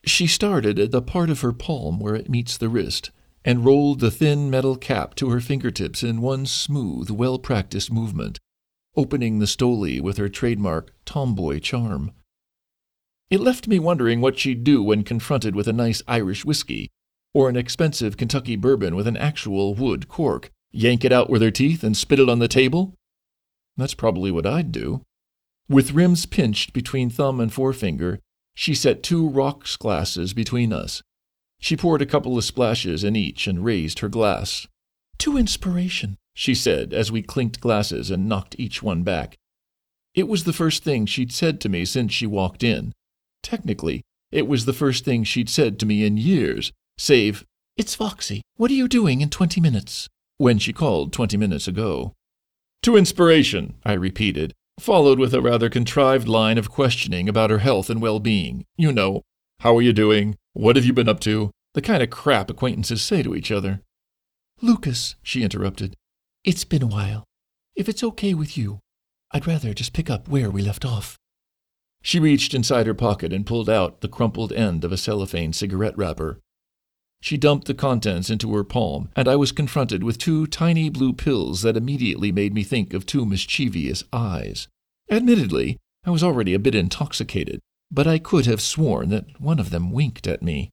She started at the part of her palm where it meets the wrist, and rolled the thin metal cap to her fingertips in one smooth, well-practiced movement, opening the stoli with her trademark tomboy charm. It left me wondering what she'd do when confronted with a nice Irish whiskey, or an expensive Kentucky bourbon with an actual wood cork. Yank it out with her teeth and spit it on the table? That's probably what I'd do. With rims pinched between thumb and forefinger, she set 2 rocks glasses between us. She poured a couple of splashes in each and raised her glass. "To inspiration," she said as we clinked glasses and knocked each one back. It was the first thing she'd said to me since she walked in. Technically, it was the first thing she'd said to me in years, save, "It's Foxy. What are you doing in 20 minutes?" when she called 20 minutes ago. "To inspiration," I repeated, followed with a rather contrived line of questioning about her health and well-being. You know, how are you doing? What have you been up to? The kind of crap acquaintances say to each other. "Lucas," she interrupted, "it's been a while. If it's okay with you, I'd rather just pick up where we left off." She reached inside her pocket and pulled out the crumpled end of a cellophane cigarette wrapper. She dumped the contents into her palm, and I was confronted with 2 tiny blue pills that immediately made me think of 2 mischievous eyes. Admittedly, I was already a bit intoxicated, but I could have sworn that one of them winked at me.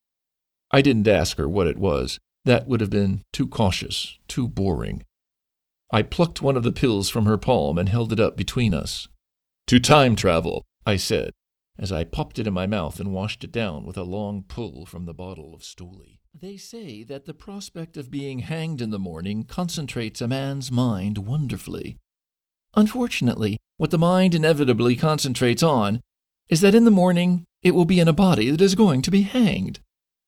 I didn't ask her what it was. That would have been too cautious, too boring. I plucked one of the pills from her palm and held it up between us. "To time travel," I said, as I popped it in my mouth and washed it down with a long pull from the bottle of Stoli. They say that the prospect of being hanged in the morning concentrates a man's mind wonderfully. Unfortunately, what the mind inevitably concentrates on is that in the morning it will be in a body that is going to be hanged.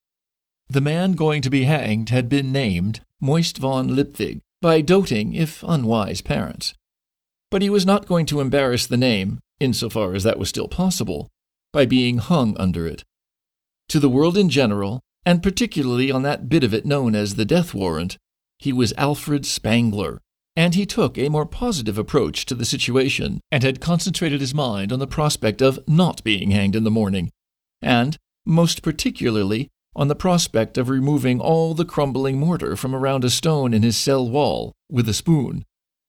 The man going to be hanged had been named Moist von Lipwig by doting, if unwise, parents. But he was not going to embarrass the name, insofar as that was still possible, by being hung under it. To the world in general, and particularly on that bit of it known as the death warrant, he was Alfred Spangler, and he took a more positive approach to the situation and had concentrated his mind on the prospect of not being hanged in the morning, and, most particularly, on the prospect of removing all the crumbling mortar from around a stone in his cell wall with a spoon.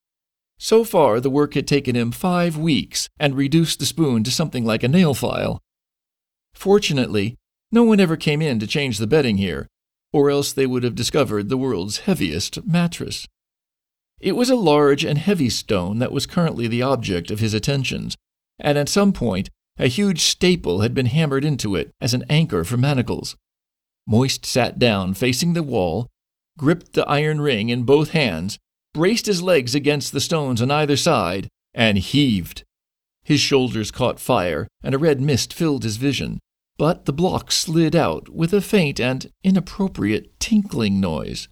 So far, the work had taken him 5 weeks and reduced the spoon to something like a nail file. Fortunately, no one ever came in to change the bedding here, or else they would have discovered the world's heaviest mattress. It was a large and heavy stone that was currently the object of his attentions, and at some point a huge staple had been hammered into it as an anchor for manacles. Moist sat down facing the wall, gripped the iron ring in both hands, braced his legs against the stones on either side, and heaved. His shoulders caught fire, and a red mist filled his vision, but the block slid out with a faint and inappropriate tinkling noise.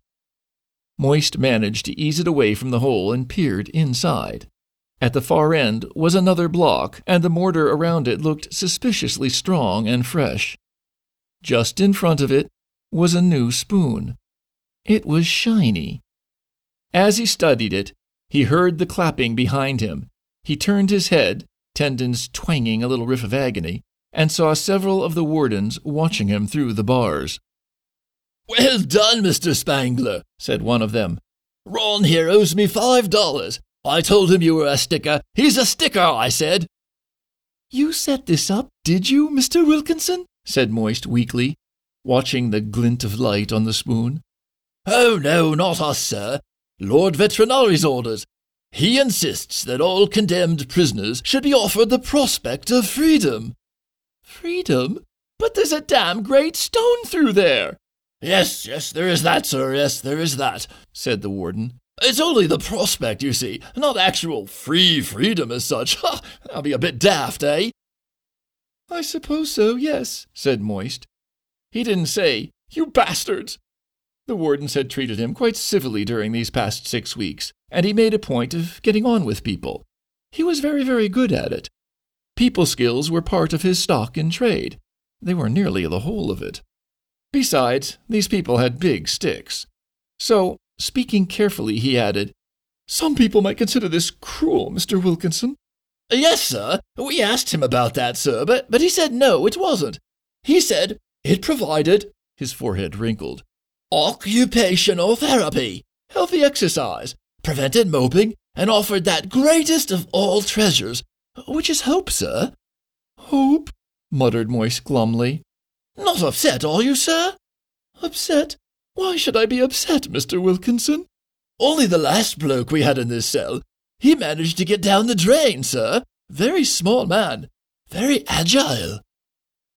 Moist managed to ease it away from the hole and peered inside. At the far end was another block, and the mortar around it looked suspiciously strong and fresh. Just in front of it was a new spoon. It was shiny. As he studied it, he heard the clapping behind him. He turned his head, tendons twanging a little riff of agony, and saw several of the wardens watching him through the bars. "Well done, Mr. Spangler," said one of them. "Ron here owes me $5. I told him you were a sticker. He's a sticker, I said." "You set this up, did you, Mr. Wilkinson?" said Moist weakly, watching the glint of light on the spoon. "Oh, no, not us, sir. Lord Veterinary's orders. He insists that all condemned prisoners should be offered the prospect of freedom." "Freedom? But there's a damn great stone through there." Yes, there is that, sir, yes, there is that," said the warden. "It's only the prospect, you see, not actual freedom as such. Ha! That'll be a bit daft, eh?" "I suppose so, yes," said Moist. He didn't say, "You bastards." The wardens had treated him quite civilly during these past 6 weeks, and he made a point of getting on with people. He was very, very good at it. People skills were part of his stock in trade. They were nearly the whole of it. Besides, these people had big sticks. So, speaking carefully, he added, "Some people might consider this cruel, Mr. Wilkinson." "Yes, sir. We asked him about that, sir, but he said no, it wasn't. He said it provided," his forehead wrinkled, "occupational therapy, healthy exercise, prevented moping, and offered that greatest of all treasures, which is hope, sir." "Hope?" muttered Moise glumly. "Not upset, are you, sir?" "Upset? Why should I be upset, Mr. Wilkinson?" "Only the last bloke we had in this cell. He managed to get down the drain, sir. Very small man. Very agile."